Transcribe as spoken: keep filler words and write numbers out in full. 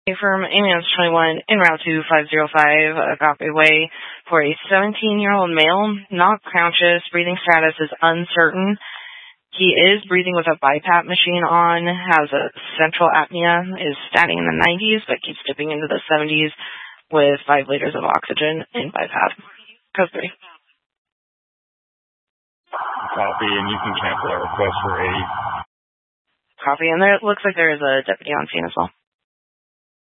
From ambulance twenty-one en route to five oh five Agape Way for a seventeen-year-old male, not conscious, breathing status is uncertain. He is breathing with a BiPAP machine on, has a central apnea, is standing in the nineties, but keeps dipping into the seventies with five liters of oxygen in BiPAP. Code three. Copy, and you can cancel our request for aid. Copy, and there it looks like there is a deputy on scene as well.